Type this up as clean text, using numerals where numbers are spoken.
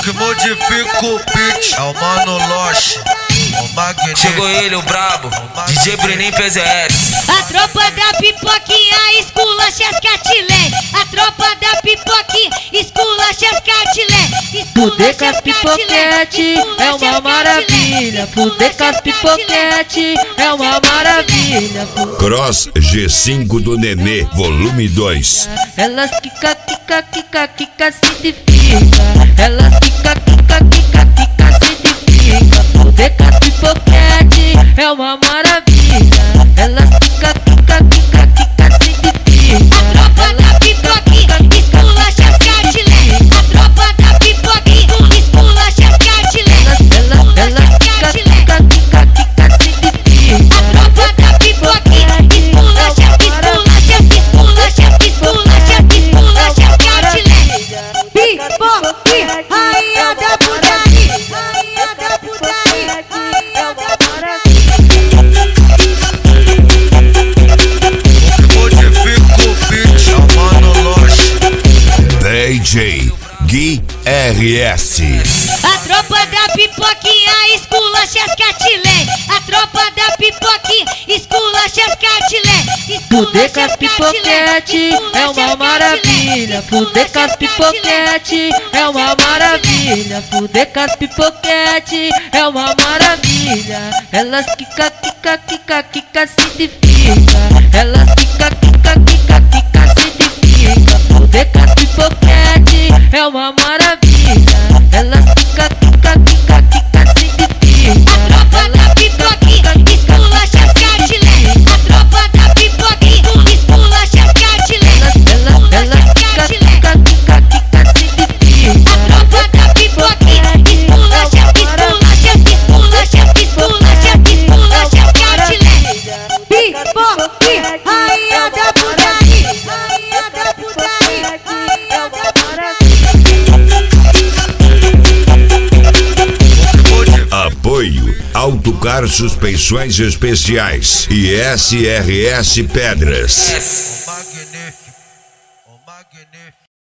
que modifica o beat é o Mano Loche, o Magneto. Chegou ele, o brabo, DJ Bruninho PZS. A tropa da pipoquinha esculacha as catilé. A tropa da pipoquinha esculacha as catilé. Fuder com as pipoquete é uma maravilha. Fuder com as pipoquete é uma maravilha. Cross G5 do Nenê, volume 2. Elas quica, quica, quica, quica, se edifica. Elas quica, quica, quica, quica, se edifica. Fuder com as pipoquete é uma maravilha. Elas quica, quica, quica, quica, se edifica. A tropa da pipoquinha esculacha as catilé. A tropa da pipoquinha esculacha as catilé. Elas quica, quica, quica, quica, se edifica. A tropa da pipoquinha esculacha, esculacha, esculacha, esculacha, esculacha as catilé. Pipoquinha, rainha da putaria, rainha da putaria, rainha da putaria. Modifica o beat é o Mano Loche. DJ Gui RS. A tropa da pipoquinha esculacha as catilé. A tropa da pipoquinha esculacha as catilé. Fuder com as pipoquete é uma maravilha. Fuder com as pipoquete é uma maravilha. Fuder com as pipoquete é uma maravilha. Elas quica, quica, quica, quica, se edifica. Elas quica, quica, quica, quica, se edifica. Fuder com as pipoquete é uma maravilha. Elas quica, quica, quica, quica, se edifica. A tropa da pipoquinha esculacha as catilé. A tropa da pipoquinha esculacha as catilé. Elas quica, quica, quica, quica, se edifica. A tropa da pipoquinha esculacha, esculacha, esculacha, esculacha, esculacha as catilé. Pipoquinha, rainha da putaria, rainha da putaria, rainha da putaria. Apoio Autocar Suspensões Especiais e SRS Pedras.